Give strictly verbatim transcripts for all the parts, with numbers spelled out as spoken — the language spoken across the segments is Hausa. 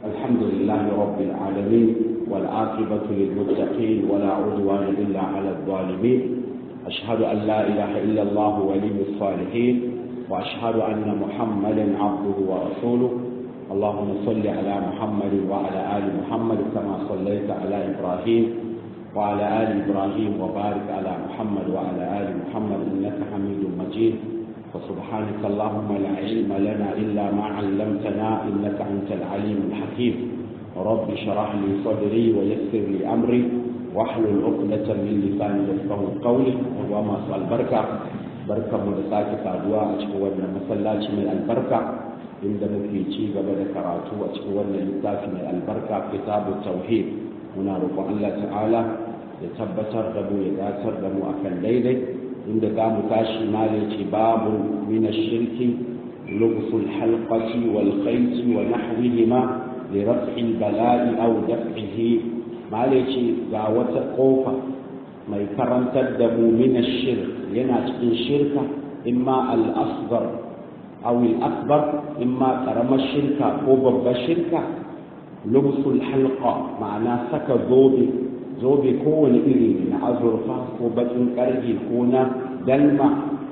الحمد لله رب العالمين والعاقبة للمتقين ولا عدوان إلا على الظالمين أشهد أن لا إله إلا الله ولي الصالحين وأشهد أن محمدا عبده ورسوله اللهم صل على محمد وعلى آل محمد كما صليت على إبراهيم وعلى آل إبراهيم وبارك على محمد وعلى آل محمد إنك حميد مجيد وسبحانك اللهم لا علم لنا إلا ما علمتنا إنك أنت العليم الحكيم رب اشرح لي صدري ويسر لي أمري واحلل عقدة من لساني يفقهوا قولي وما صل البركة بركة مدساك فادوا أشكونا مسلاتي من البركة inda muke ci gaba da karatu a cikin wannan littafi mai albarka kitabut tauhid muna roƙon Allah ta'ala ya tabbatar da mu ya dacar da mu akan daidai inda za mu tashi mali ce babu min ash-shirki lubsul halqati wal khayti wa nahwihima li raf'i al-bala'i aw daf'ihi mali ce ga wata kofa mai karantar da mu min ash-shirk yana cikin shirka imma al-asghar أو الأكبر إما كرم الشركة أو باب الشركة لبس الحلقة معناه سك زوبي زوبي كون إلي نعذرفا وبطن كرهي كونا دلما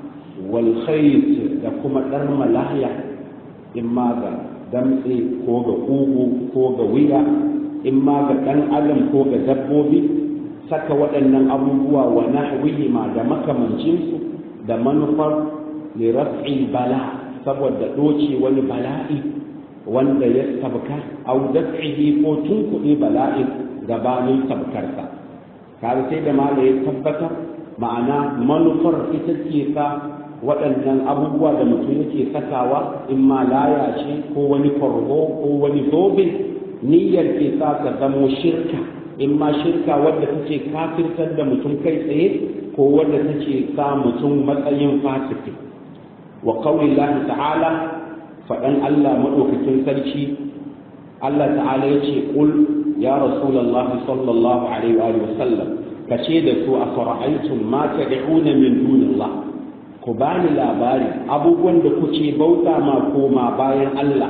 والخيط لكم درم لاهية إما دمسي كوغا قوغو كوغا ويا إما دن ألم كوغا دبوبي سك ودن أبوبوا ونحوهما دمك من جنسه دمنفر لرفع البلاء saboda doce wani bala'i wanda ya sabka au daf'ihi ko tunkuɗe bala'in gabanin sabkarsa kare sai da mala ya tabbatar ma'ana manufar ita ce sa waɗannan abubuwa da mutum yake sakawa in ma laya ce ko wani farko ko wani zobe niyyar ke sa ka zamo shirka in ma shirka wadda take kafirtar da mutum kai tsaye ko wadda take sa mutum matsayin fasiki وقول الله تعالى فأن الله مدوكة سلشي الله تعالى يشي قل يا رسول الله صلى الله عليه وآله وسلم كشيدة أفرأيتم ما تدعون من دون الله كباني لاباري أبو وند كشي بوتا ما كوما باين الله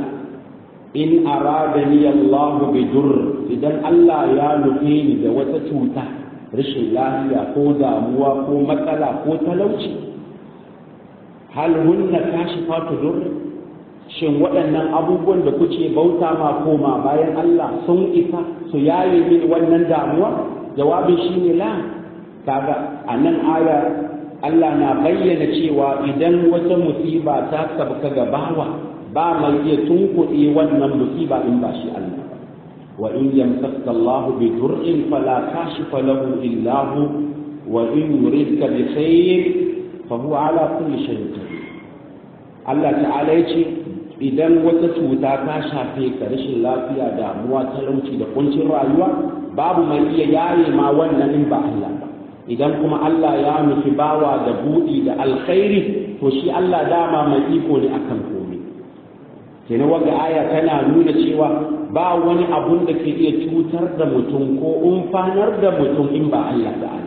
إن أرادني الله بدر إذن الله يا نفيني دوتا توتا رشي الله يا كودا موا كو مثلا كو تلوشي hal hunna kashifatu dur shin waɗannan abubuwan da kuke bauta ma koma bayan Allah sun isa su yaye min wannan damuwa jawabin shine la kaga anan aya Allah na bayyana cewa idan wata musiba ta sabka ga bawa ba mai iya tunkuɗe wannan musiba in ba shi Allah wa in yamsaka Allah bi dur'in fala kashifa lahu illa hu wa in yuridka bi khair fa huwa ala kulli shay'in qadir Allah ta'ala yace idan wata cuta ta shafe ka rashin lafiya damuwa talauci da kuncin rayuwa babu mai iya yaye ma wannan in ba Allah ba idan kuma Allah ya nufi bawa da budi da alkhairi to shi Allah dama mai iko ne akan komai kenan wanda aya tana nuna cewa ba wani abun da ke iya cutar da mutum ko umfanar da mutum in ba Allah ta'ala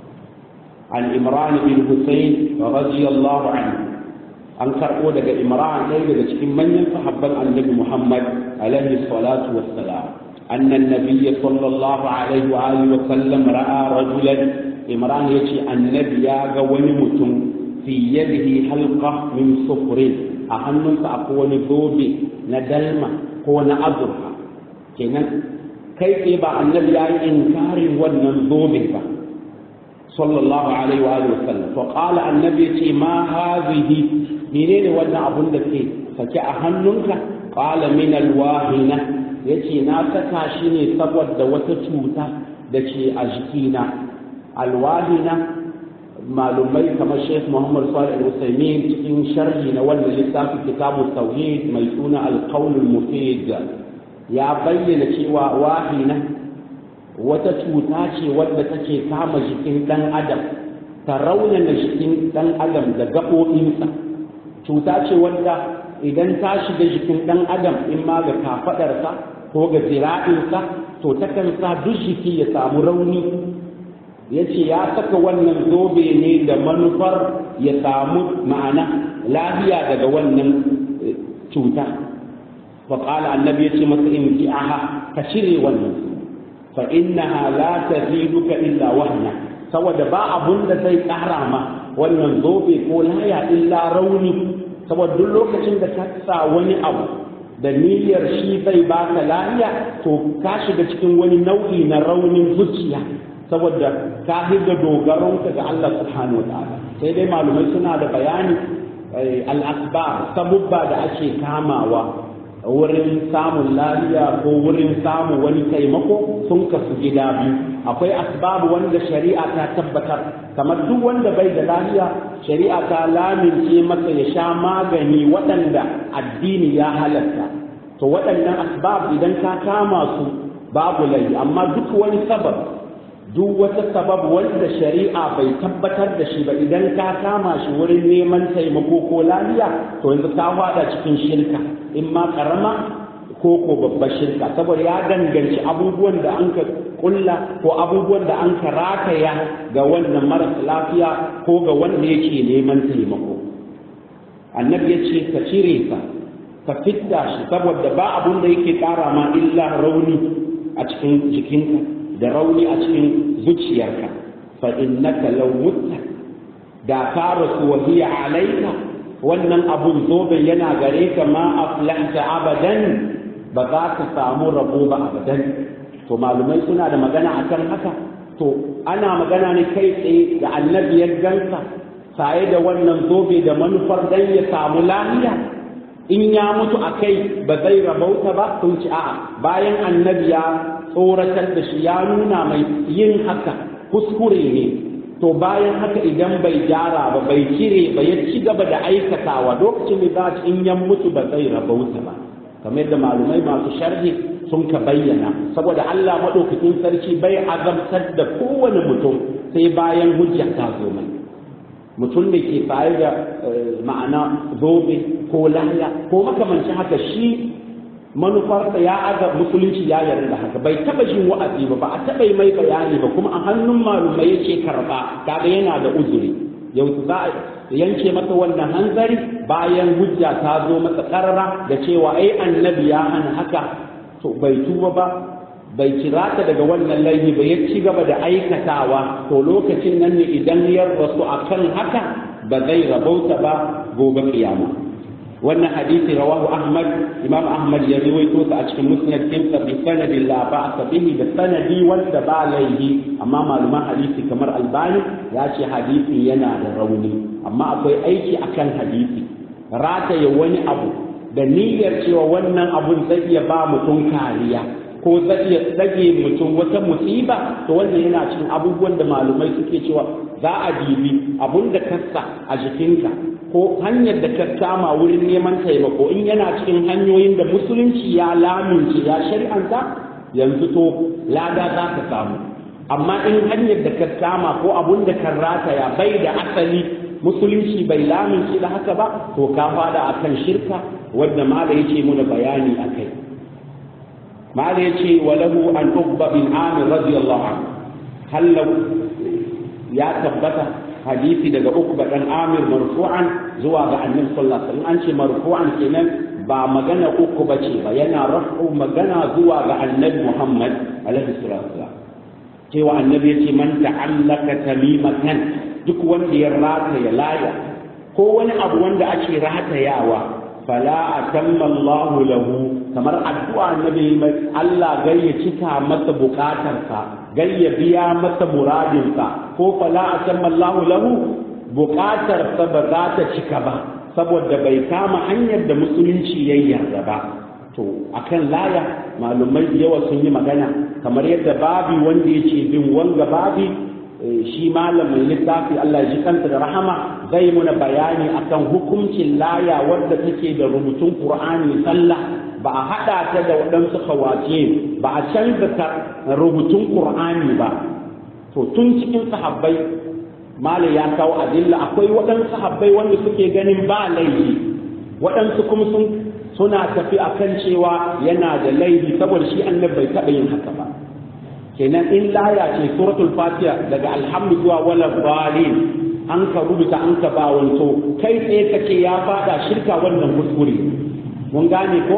عن إمران بن حسين رضي الله عنه أنكر أودك إمران ليلة cikin manyan sahabban annabi Muhammad عليه الصلاة والسلام أن النبي صلى الله عليه وآله وسلم رأى رجلا إمران يجي النبي ياغا ونمتم في يده حلقة من صفر أهنم فأقوى ذوبي ندلما هو نأذرها كنا كيف يبقى النبي ياغا إنكاري وننذوبه صلى الله عليه وآله وسلم فقال النبي ما هذه منين وانا أبن لكي فكأ هننك قال من الواهنة يتي ناسكا شيني سبوت وتتوتا دكي أجكينا الواهنة معلومي كما الشيخ محمد صالح العثيمين في شرحنا ولا لسان في كتاب التوحيد ميسون القول المفيد يا بين شيء واهنة wata cuta ce wadda take kama jikin ɗan adam ta raunana jikin ɗan adam da gaɓoɓinsa cuta ce wadda idan ta shiga jikin ɗan adam in ma ga kafaɗarsa ko ga zira'insa to takan sa duk jiki ya samu rauni ya ce ya saka wannan zobe ne da manufar ya samu ma'ana lafiya daga wannan cuta fa qala annabi yace masa in ji'aha ka cire wannan fa innaha la taziduka illa wahna saboda ba abun da zai ƙara ma wannan zobe ko laya illa rauni saboda duk lokacin da ka sa wani abu da niyyar shi zai baka lafiya to ka shiga cikin wani nau'i na raunin zuciya saboda ka higa dogaronka ga Allah subhanahu wa ta'ala sai dai malumai suna da bayani al-asbab sabubba da ake kamawa wurin samun lafiya ko wurin samun wani taimako sun kasu gida biyu akwai asbabu wanda shari'a ta tabbatar kamar duk wanda bai da lafiya shari'a ta lamince masa ya sha magani waɗanda addini ya halatta to waɗannan asbab idan ka kama su babu laifi amma duk wani sabab duk wata sabab wanda shari'a bai tabbatar da shi ba idan ka kama shi wurin neman taimako ko lafiya to yanzu ka fada cikin shirka in ma karama ko ko babbar shirka saboda ya danganci abubuwan da an ka kulla ko abubuwan da an ka rataya ga wannan marasa lafiya ko ga wanda yake neman taimako annabi ya ce ka cire ka ka fitta shi saboda ba abun da yake kara ma illa rauni a cikin jikinka da rauni a cikin zuciyarka fa innaka law mutta da ka rasu wa hiya alayka wannan abun zobe yana gare ka ma aflahta abadan ba za ka samu rabo ba abadan to malumai suna da magana akan haka to ana magana ne kai tsaye da annabi ya gansa saye da wannan zobe da manufar dan ya samu lafiya in ya mutu akai ba zai rabauta ba sun ci a'a bayan annabi ya tsoratar da shi ya nuna mai yin haka kuskure ne to bayan haka idan bai gyara ba bai cire ba ya ci gaba da aikatawa lokacin da za in ya mutu ba zai rabauta ba kamar da malumai masu sharhi sun ka bayyana saboda Allah madaukakin sarki bai azabtar da kowane mutum sai bayan hujja ta zo mai mutum da ke tsaye da ma'ana zobe ko laya ko makamancin haka shi manufarsa ya aga musulunci ya yarda haka bai taba jin wa'azi ba ba a taba yi mai bayani ba kuma a hannun malumai yake karba kaga yana da uzuri yau za a yanke masa wannan hanzari bayan hujja ta zo masa karara da cewa ai annabi ya hana haka to bai tuba ba bai kira ta daga wannan laifi ba ya ci gaba da aikatawa to lokacin nan ne idan ya rasu akan haka ba zai rabauta ba gobe kiyama wannan hadisi rawahu ahmad imam ahmad ya rawaito sa a cikin musnad ɗinsa bi sanadin la ba'sa bihi da sanadi wanda ba laifi amma malaman hadisi kamar albani ya ce hadisi yana da rauni amma akwai aiki akan hadisi rataye wani abu da niyyar cewa wannan abun zai iya ba mutum kariya ko zai iya tsage mutum wata musiba to wannan yana cikin abubuwan da malumai suke cewa za a dibi abun da kassa a jikinka ko hanyar da ka kama wurin neman taimako in yana cikin hanyoyin da musulunci ya lamince ya shari'anta yanzu to lada za ka samu amma in hanyar da ka kama ko abun da kan rataya bai da asali musulunci bai lamince da haka ba to ka fada akan shirka wanda mala yake muna bayani akai mala yace walahu an ubba bin amir radiyallahu anhu hallau ya tabbata hadisi daga ukba dan amir marfu'an zuwa ga annabi sallallahu alaihi wasallam an ce marfu'an kenan ba magana uku bace ba yana rafu magana zuwa ga annabi muhammad alaihi salatu wasallam cewa annabi yace man ta'allaka tamimatan duk wanda ya rata ya laya ko wani abu wanda ake ratayawa fala atamma Allahu lahu kamar addu'a annabi mai Allah gai ya cika masa bukatarsa gai ya biya masa muradinsa ko fala atamma Allahu lahu bukatarsa ba za ta cika ba saboda bai kama hanyar da musulunci ya yarda ba to akan laya malumai yawa sun yi magana kamar yadda babi wanda yake bin wanga babi shi malamin littafi Allah ji kanta da rahama zai muna bayani akan hukuncin laya wadda take da rubutun Qur'ani sallah ba a hada ta da waɗansu kawace ba a canza ta rubutun Qur'ani ba to tun cikin sahabbai malai ya kawo adilla akwai waɗansu sahabbai wanda suke ganin ba laifi waɗansu kuma sun suna tafi akan cewa yana da laifi saboda shi annabi bai taɓa yin haka ba kenan in laya ce suratul fatiha daga alhamdu zuwa wala balin an ka rubuta an ka ba wanto kai tsaye kace ya fada shirka wannan kuskure mun gane ko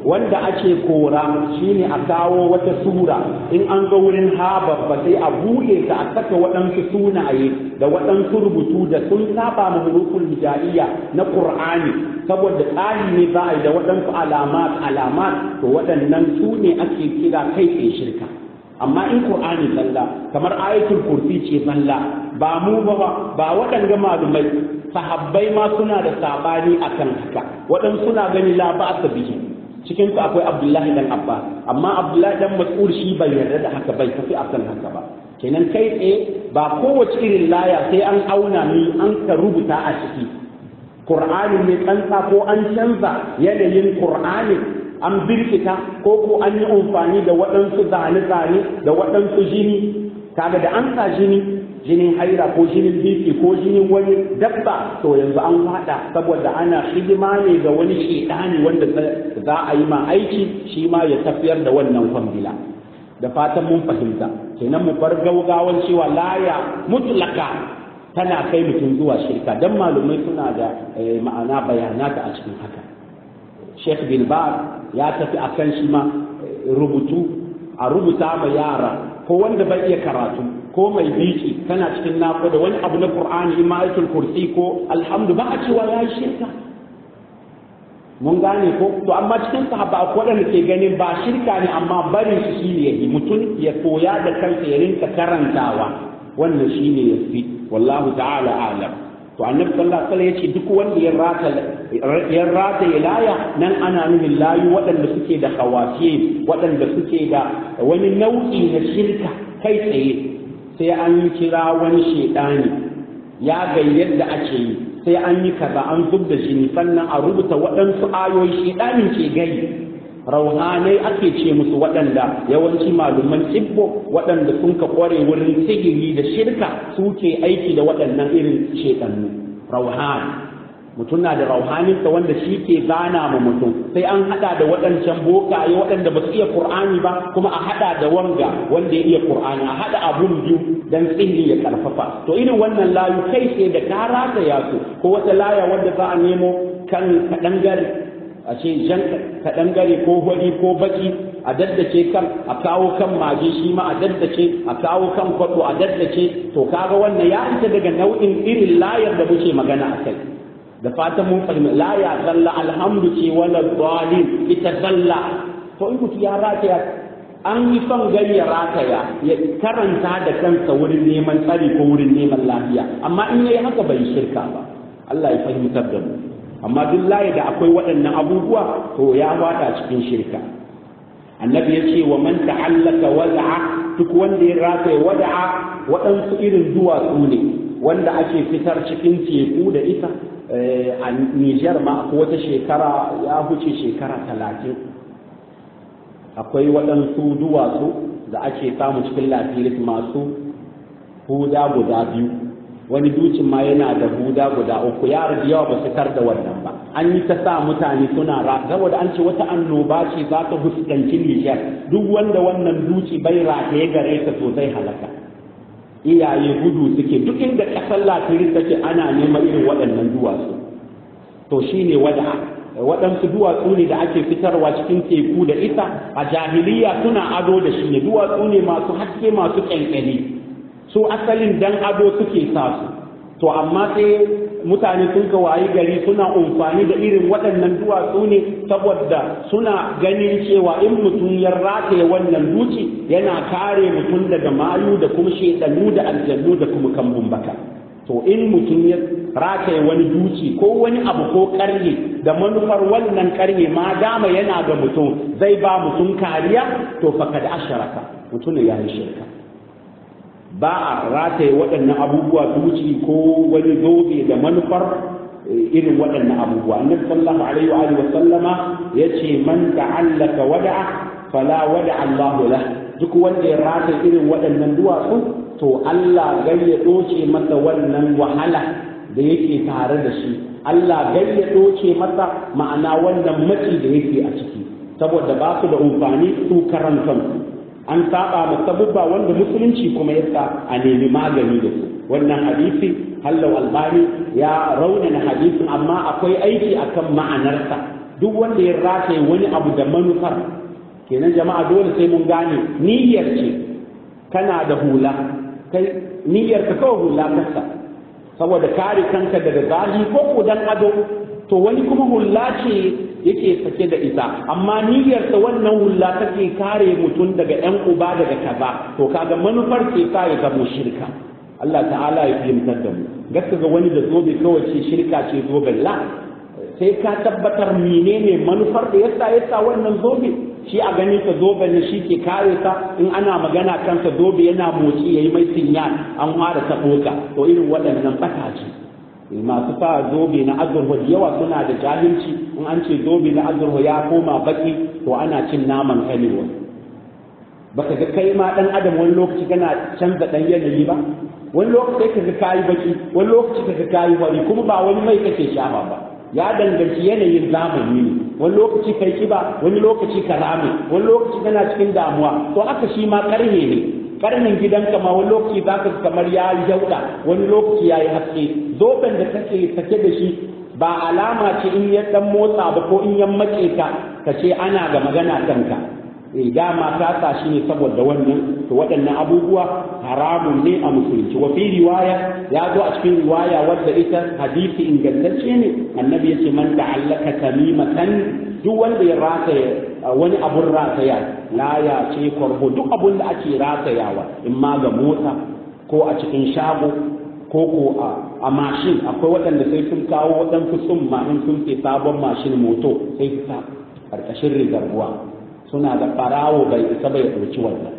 wanda ake kora shine a kawo wata sura in an ga wurin ha babba sai a buɗe ta a saka waɗansu sunaye da waɗansu rubutu da sun saba ma huruful hijaiya na Qur'ani saboda tsari ne za a yi da waɗansu alamat alamat to waɗannan su ne ake kira kai tsaye shirka. Amma in Qur'ani zalla kamar ayatul kursi ce zalla ba mu ba ba waɗanga malumai sahabbai ma suna da sabani akan haka waɗansu suna gani la ba'sa bihi cikin su akwai Abdullahi dan Abbas amma Abdullahi dan Mas'ud shi bai yarda da haka bai tafi akan haka ba kenan kai tsaye ba kowace irin laya sai an auna ni an ka rubuta a ciki Qur'ani ne tsantsa ko an canza yanayin Qur'ani an birkita ko ko an yi amfani da waɗansu zane-zane da waɗansu jini kaga da an sa jini jinin haira ko jinin biki ko jinin wani dabba to yanzu an fada saboda ana hidima ne ga wani shedani wanda za a yi ma aiki shi ma ya tafiyar da wannan kwambila da fatan mun fahimta kenan mu bar gaugawan cewa laya mutlaka tana kai mutum zuwa shirka dan malumai suna da ma'ana bayanata a cikin haka Sheikh bin Baz ya tafi akan shi ma rubutu a rubuta ma yara ko wanda bai iya karatu ko mai biki kana cikin nafa da wani abu na Qur'ani in ma ayatul kursi ko alhamdu ba a cewa yayi shirka mun gane ko to amma cikin sahaba akwai wanda ke ganin ba shirka ne amma barin shi shine yayi mutum ya koya da kansa ya rinka karantawa wannan shine yafi wallahu ta'ala a'lam to annabi sallallahu alaihi wasallam yace duk wanda ya rata ya rata laya nan ana nufin layu waɗanda suke da hawafi waɗanda suke da wani nau'i na shirka kai tsaye sai an yi kira wani shedani ya ga yadda ake yi sai an yi kaza an zub da jini sannan a rubuta waɗansu ayoyi shedanin ke gai rauhanai ake ce musu waɗanda yawanci maluman tibbo waɗanda sun ka kware wurin sihiri da shirka suke aiki da waɗannan irin shedannu rauhan mutum na da rauhaninsa wanda shi ke gana ma mutum sai an hada da waɗancan bokaye waɗanda ba su iya qur'ani ba kuma a hada da wanga wanda ya iya qur'ani a hada abun biyu dan sihiri ya karfafa to irin wannan layu kai sai da karata ya so ko wata laya wanda za a nemo kan kadangare a ce jan kadangare ko hori ko baki a daddace kan a kawo kan mage shi ma a daddace a kawo kan kwato a daddace to kaga wannan ya fita daga nau'in irin layar da muke magana a kai da fatan mun fahimci la ya zalla alhamdu ce wala zalim ita zalla to in kuci ya rataya an yi son gari ya rataya ya karanta da kansa wurin neman tsari ko wurin neman lafiya amma in yayi haka bai shirka ba Allah ya fahimtar da mu amma duk layi da akwai waɗannan abubuwa to ya fada cikin shirka annabi ya ce wa man ta'allaka wada'a duk wanda ya rataya wada'a waɗansu irin duwatsu ne wanda ake fitar cikin teku da ita a Nijar ma akwai wata shekara ya huce shekara talatin akwai waɗansu duwatsu da ake samu cikin lafiya masu huda guda biyu wani dukin ma yana da huda guda uku yara da yawa ba su tar da wannan ba an yi ta sa mutane suna ra saboda an ce wata annoba ce za ta fuskanci Nijar duk wanda wannan duki bai rataye gare ta to zai halaka iyaye gudu suke duk inda kasar latirin take ana neman irin waɗannan duwatsu to shine wada waɗansu duwatsu ne da ake fitarwa cikin teku da ita a jahiliya suna ado da shi ne duwatsu ne masu haske masu ƙyanƙyani su asalin dan ado suke sa su to amma sai mutane sun ga wayi gari suna amfani da irin waɗannan duwatsu ne saboda suna ganin cewa in mutum ya rataye wannan duki yana kare mutum daga mayu da kuma shedanu da aljannu da kuma kambun baka to in mutum ya rataye wani duki ko wani abu ko karye da manufar wannan karye ma dama yana ga mutum zai ba mutum kariya to fakad asharaka mutum ya yi shirka ba a rataye waɗannan abubuwa duci ko wani zobe da manufar irin waɗannan abubuwa annabi sallallahu alaihi wa alihi wa sallama yace man ta'allaka wada'a fala wada'a Allahu lahu duk wanda ya rataye irin waɗannan duwatsu to Allah gai ya doce masa wannan wahala da yake tare da shi Allah gai ya doce masa ma'ana wannan maci da yake a ciki saboda ba su da amfani su karantan an saba ma sabubba wanda musulunci kuma yasa a nemi magani da su wannan hadisi hallau albani ya raunana hadisin amma akwai aiki akan ma'anarsa duk wanda ya rataye wani abu da manufar kenan jama'a dole sai mun gane niyyar ce kana da hula kai niyyar ka kawai hula kansa saboda kare kanka daga zahi ko kudan ado to wani kuma hula ce yake sake da ita amma niyyar ta wannan hula take kare mutum daga yan uba daga kaza to kaga manufar ce ka ya zama shirka Allah ta'ala ya fahimtar da mu gaskiya ga wani da zobe kawai ce shirka ce zoben la sai ka tabbatar menene manufar da yasa yasa wannan zobe shi a ganin ka zoben ne shi ke kare ka in ana magana kansa zobe yana motsi yayi mai sinyal an fara tabo ka to irin waɗannan bataci masu sa zobe na azurfa da yawa suna da jahilci in an ce zobe na azurfa ya koma baki to ana cin naman kanewa baka ga kai ma dan adam wani lokaci kana canza dan yanayi ba wani lokaci ka ga kayi baki wani lokaci ka ga kayi fari kuma ba wani mai kake shafa ba ya danganci yanayin zamani ne wani lokaci kai kiba wani lokaci ka rame wani lokaci kana cikin damuwa to aka shi ma karhe ne karnin gidanka ma wani lokaci zaka kamar ya yi jauda wani lokaci ya yi haske zoben da kake sake da shi ba alama ce in ya dan motsa ba ko in ya mace ka ka ce ana ga magana kanka eh dama ka sa shi ne saboda wannan to waɗannan abubuwa haramun ne a musulunci wa fi riwaya ya zo a cikin riwaya wadda ita hadisi ingantacce ne annabi yace man ta'allaka tamimatan duk wanda ya rataya wani abun rataya laya ce korbo duk abun da ake ratayawa in ma ga mota ko a cikin shago ko ko a mashin akwai waɗanda sai sun kawo waɗansu sun ma in sun ce sabon mashin moto sai su sa ƙarƙashin rigarwa suna da ɓarawo bai isa bai ɗauki wannan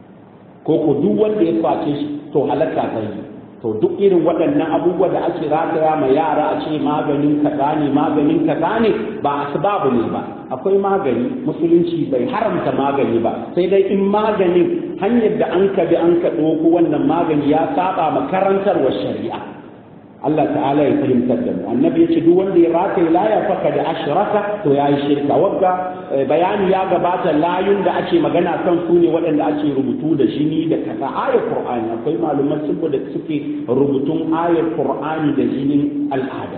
ko ko duk wanda ya kwace shi to halaka ta yi to duk irin waɗannan abubuwa da ake rataya ma yara a ce maganin kaza ne maganin kaza ne ba asbabu ne ba akwai magani musulunci bai haramta magani ba sai dai in maganin hanyar da an ka bi an ka ɗauko wannan magani ya saba ma karantarwar shari'a Allah ta'ala ya fahimtar da mu annabi ya ce duk wanda ya rataye laya faka da ashraka to ya yi shirka wagga bayani ya gabata layun da ake magana kan su ne waɗanda ake rubutu da jini da kaza ayar qur'ani akwai malaman sibbo da suke rubutun ayar qur'ani da jinin al'ada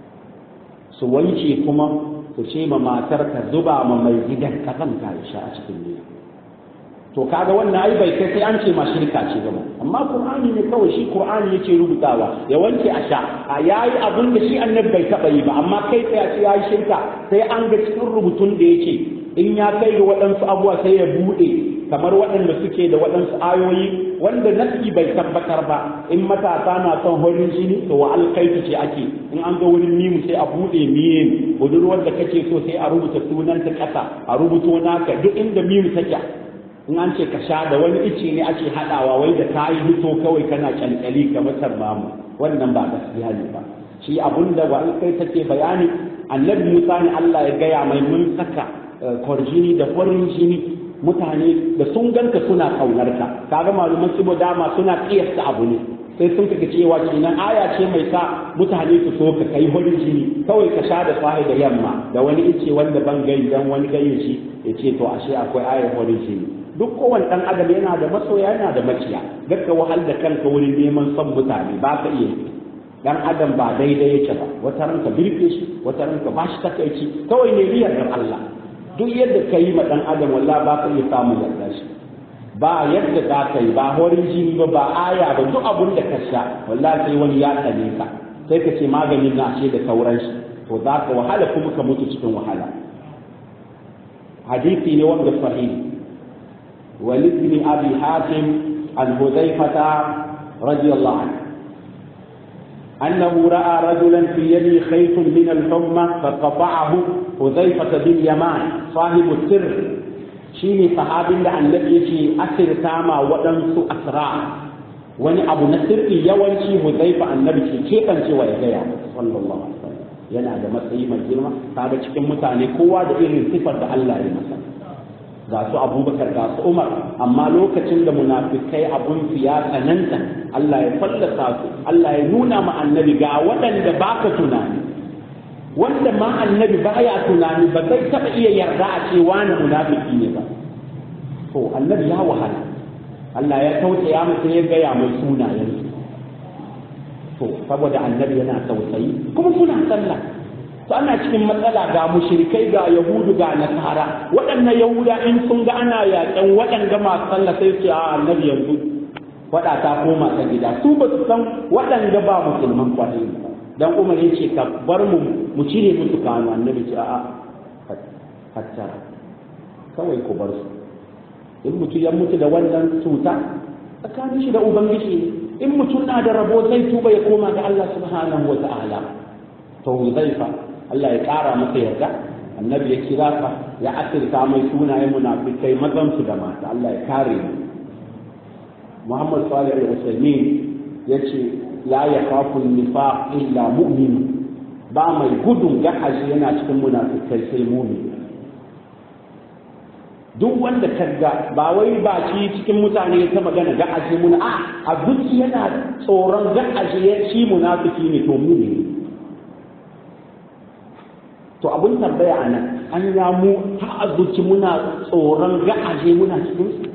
su wanke kuma su ce ma matar ka zuba ma mai gidan kazan ka sha a cikin ne to kaga wannan ai bai kai sai an ce ma shirka ce gaba amma qur'ani ne kawai shi qur'ani yake rubutawa ya wanke a sha a yayi abun da shi annabi bai taba yi ba amma kai sai a ce yayi shirka sai an ga cikin rubutun da yake in ya kai ga waɗansu abuwa sai ya bude kamar waɗanda suke da waɗansu ayoyi wanda nasi bai tabbatar ba in matasa na son horin jini to wa alkaitu ce ake in an ga wurin mimu sai a bude miye budurwar da kake so sai a rubuta sunanta ƙasa a rubuto naka duk inda mimu take in an ce ka sha da wani ice ne ake haɗawa wai da ta yi hito kawai kana kyankali ka matar mamu wannan ba gaskiya ne ba shi abun da wani kai take bayani annabi Musa ne Allah ya gaya mai mun saka kwarjini da farin jini mutane da sun ganka suna kaunar ka kaga maluman tsibo dama suna kiyasta abu ne sai sun kaga cewa kenan aya ce mai sa mutane su so ka kai farin jini kawai ka sha da sahi da yamma da wani ice wanda ban gai dan wani gayin shi ya ce to ashe akwai ayar farin jini duk kowane ɗan adam yana da masoya yana da maciya gakka wahal da kanka wurin neman son mutane ba ka iya dan adam ba daidai yake ba wata ranka birke shi wata ranka ba shi takaici kawai ne riyar dan Allah duk yadda ka yi ma ɗan adam wallahi ba ka iya samun yarda shi ba yadda za ka yi ba horin jini ba ba aya ba duk abun da ka sha wallahi sai wani ya tsane ka sai ka ce maganin na ce da sauran shi to za ka wahala kuma ka mutu cikin wahala hadisi ne wanda sahihi ولابن أبي حاتم عن حذيفة رضي الله عنه أنه رأى رجلا في يده خيط من الحمى فقطعه حذيفة بن يمان صاحب السر شيني صحابي عن النبي أسر تاما ودنس أسرع وني أبو نسر يوانشي حذيفة النبي كيف سوى يديه صلى الله عليه وسلم yana da matsayi mai girma kaga cikin mutane kowa da irin sifar da Allah ya masa ga su abubakar ga su umar amma lokacin da munafikai abun su ya tsananta Allah ya fallasa su Allah ya nuna ma annabi ga waɗanda baka tunani wanda ma annabi baya tunani ba zai taɓa iya yarda a ce wani munafiki ne ba to annabi ya wahala Allah ya tausaya masa ya gaya mai sunayen to saboda annabi yana tausayi kuma suna sallah to ana cikin matsala ga mushrikai ga yahudu ga nasara waɗannan yahuda in sun ga ana yaƙan waɗanda masu sallah sai su a annabi yanzu waɗa ta koma ta gida su ba su san waɗanda ba musulman kwarai dan umar yace ka bar mu mu cire musu kanu annabi ce a'a hatta kawai ku bar su in mutum ya mutu da wannan cuta tsakanin shi da ubangiji in mutum na da rabo zai tuba ya koma ga Allah subhanahu wa ta'ala to Huzaifa Allah ya kara masa yarda annabi ya kira ka ya asirta mai sunayen munafikai mazan su da mata Allah ya kare mu Muhammad Salih al-Usaimin yace la yakhafu an-nifaq illa mu'min ba mai gudun gahaji yana cikin munafikai sai mu'min duk wanda kaga ba wai ba shi cikin mutane ta magana ga aje mun a a zuci yana tsoron ga aje shi munafiki ne to mu ne to abun tambaya anan an ya mu ha a zuci muna tsoron ga aje muna cikin su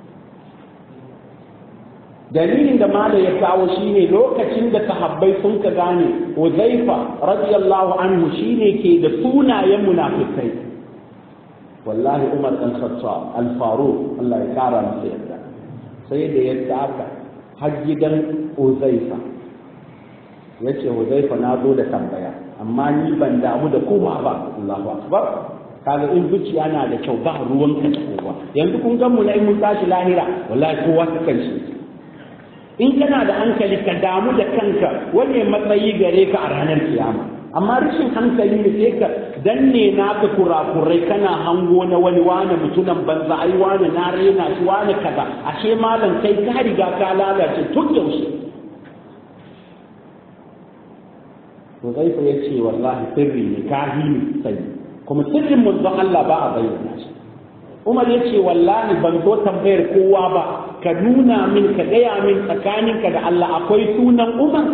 dalilin da mala ya kawo shine lokacin da sahabbai sun ka gane Uzaifa radiyallahu anhu shine ke da sunayen munafikai wallahi Umar dan Khattab al-Faruq Allah ya kara masa yarda sai da ya taka har gidan Uzaifa yace Uzaifa na zo da tambaya amma ni ban damu da kowa ba Allahu akbar kaga in zuciya na da kyau ba ruwan ka kowa yanzu kun ga mu na mun tashi lahira wallahi kowa ta kanshi in kana da hankali ka damu da kanka wanne matsayi gare ka a ranar kiyama amma rashin hankali ne sai ka danne naka kurakurai kana hango na wani wani mutunan banza ai wani na rena shi wani kaza ashe malam kai ka riga ka lalace tun yaushe to zai fa yace wallahi sirri ne kahini sai kuma sirrin manzon Allah ba a bayyana shi Umar yace wallahi ban zo tambayar kowa ba ka nuna min ka gaya min tsakaninka da Allah akwai sunan Umar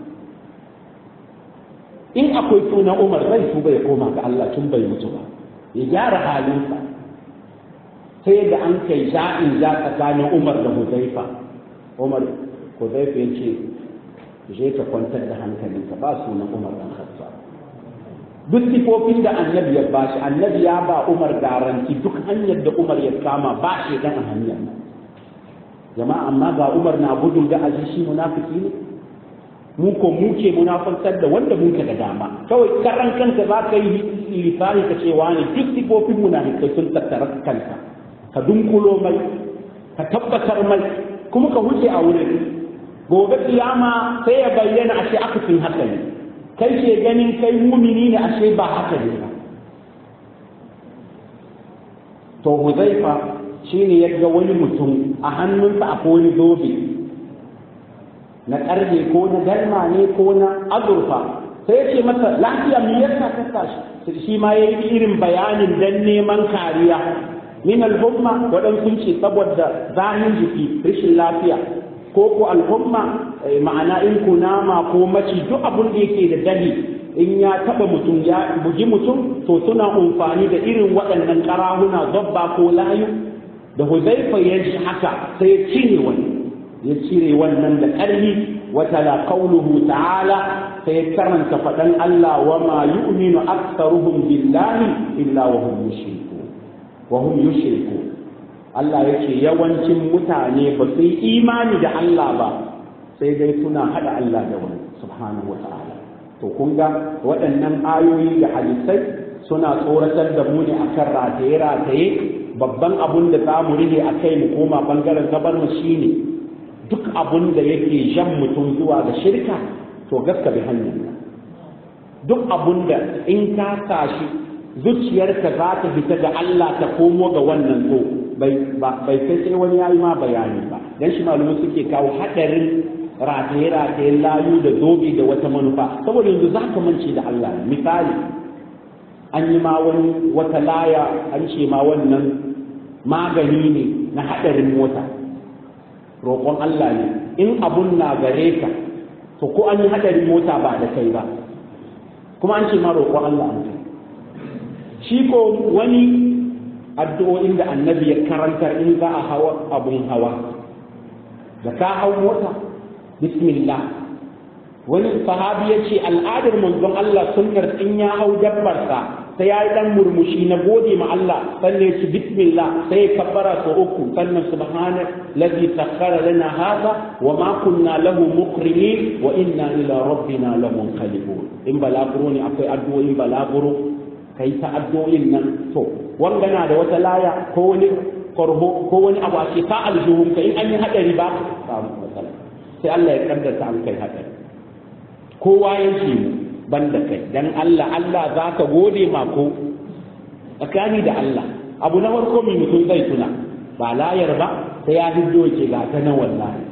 in akwai sunan Umar zai tuba ya koma ga Allah tun bai mutu ba ya gyara halinsa sai da an kai ja'in ja tsakanin Umar da Huzaifa Umar Huzaifa ya ce je ka kwantar da hankalinka ba sunan Umar dan Khattab duk sifofin da annabi ya bashi annabi ya ba Umar garanti duk hanyar da Umar ya kama ba shi dan a hanyar jama'a amma ga Umar na gudun da aji shi munafiki ne mu ko mu ke munafantar da wanda mun ka da dama kawai karan kanka za ka yi lisani ka ce wani duk sifofin munafikai sun tattara kanka ka dunkulo mai ka tabbatar mai kuma ka wuce a wurin gobe kiyama sai ya bayyana ashe akasin haka ne kai ke ganin kai mumini ne ashe ba haka ne ba to Huzaifa shine ya ga wani mutum a hannunsa akwai wani zobe na ƙarfe ko na galma ne ko na azurfa sai ya ce masa lafiya me yasa ka tashi shi ma yayi irin bayanin dan neman kariya min al-humma wadan sun ce saboda zahin jiki rashin lafiya ko ko al-humma ma'ana in kunama ko maci duk abun da yake da dali in ya taba mutum ya bugi mutum to suna amfani da irin waɗannan karahuna zabba ko layu da Huzaifa ya ji haka sai ya cire wani ya cire wannan da ƙarfi wata la qauluhu ta'ala sai ya karanta faɗan Allah wa ma yu'minu aktsaruhum billahi illa wa hum yushrikun wa hum yushrikun Allah yake yawancin mutane ba su yi imani da Allah ba sai dai suna hada Allah da wani subhanahu wa ta'ala to kun ga waɗannan ayoyi da hadisai suna tsoratar da mu ne akan rataye rataye babban abun da za mu rige a kai mu koma bangaren gabar mu shine duk abun da yake jan mutum zuwa ga shirka to gaska bi hanyar duk abun da in ka tashi zuciyarka za ta fita ga Allah ta komo ga wannan to bai bai kai sai wani yayi ma bayani ba dan shi malumai suke kawo hadarin rataye rataye layu da zobe da wata manufa saboda yanzu za ka mance da Allah misali an yi ma wani wata laya an ce ma wannan magani ne na hadarin mota roƙon Allah ne in abun na gare ka to ko an yi hadarin mota ba da kai ba kuma an ce ma roƙon Allah an kai shi ko wani addu'o'in da annabi ya karantar in za a hawa abun hawa da ka hau mota bismillah wani sahabi ya ce al'adar manzon Allah sunnar in ya hau dabbarsa sai ya yi dan murmushi na gode ma Allah sannan ya ci bismillah sai ya kabbara sau uku sannan subhana ladhi sakhkhara lana hadha wa ma kunna lahu muqrinin wa inna ila rabbina lamunqalibun in balaguro ne akwai addu'o'in balaguro kai ta addu'o'in nan to wanga na da wata laya ko wani korho ko wani abu a ce ta aljuhun ka in an yi hadari ba ka samu matsala sai Allah ya kaddara an kai hadari kowa yake banda kai dan Allah Allah za ka gode ma ko tsakani da Allah abu na farko mai mutum zai tuna ba layar ba sai ya hiddo ke ga ta na wallahi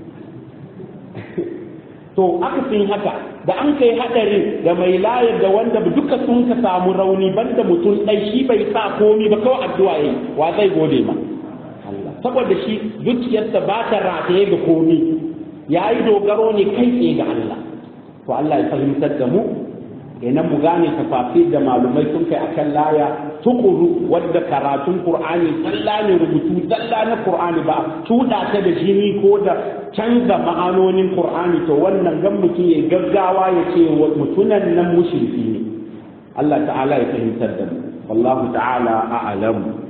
to aka sun haka da an kai hadari da mai layar da wanda duka sun ka samu rauni banda mutum dai shi bai sa komi ba kawai addu'a yi wa zai gode ma Allah saboda shi zuciyarsa ba ta rataye ga komi yayi dogaro ne kai tsaye ga Allah to Allah ya fahimtar da mu idan mu gane tafafi da malumai sun kai akan laya tukuru wadda karatun Qur'ani zalla ne rubutu zalla na Qur'ani ba tuda ta da jini ko da canza ma'anonin Qur'ani to wannan gan mutum ya gaggawa ya ce mutunan nan mushriki ne Allah ta'ala ya fahimtar da mu wallahu ta'ala a'lam